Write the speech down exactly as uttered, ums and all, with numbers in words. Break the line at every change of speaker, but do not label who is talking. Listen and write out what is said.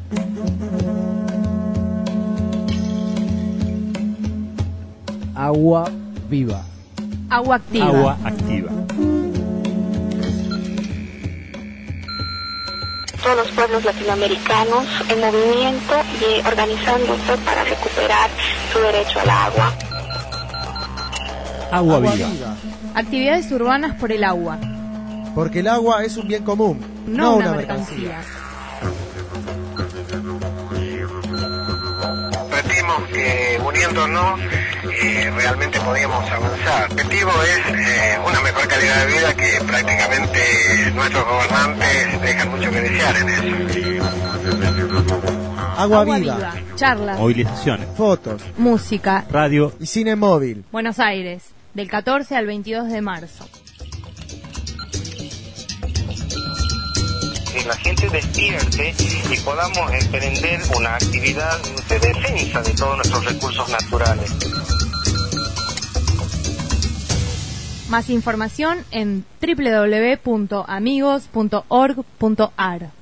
Agua viva.
Agua activa.
Agua activa.
Todos los pueblos latinoamericanos en movimiento y organizándose para recuperar su derecho al agua.
Agua,
Agua
viva.
viva.
Actividades urbanas por el agua.
Porque el agua es un bien común,
No,
no,
una,
una
mercancía.
Sentimos que uniéndonos eh, realmente podíamos avanzar. El objetivo es eh, una mejor calidad de vida que prácticamente nuestros gobernantes dejan mucho que desear en eso.
Agua,
Agua
viva.
viva. Charlas.
Movilizaciones.
Fotos
Música.
Radio.
y cine móvil.
Buenos Aires. Del catorce al veintidós de marzo.
Que la gente despierte y podamos emprender una actividad de defensa de todos nuestros recursos naturales.
Más información en doble u doble u doble u punto amigos punto org punto a r.